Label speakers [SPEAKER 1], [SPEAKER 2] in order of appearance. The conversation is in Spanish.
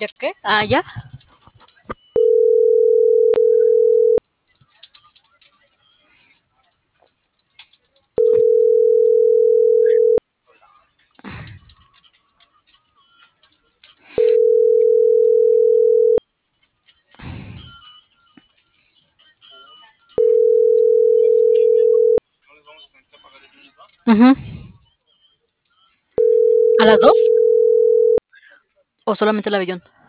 [SPEAKER 1] ¿Ya qué? Ah, ya. Ujú. ¿A las 2? ¿O solamente el avión?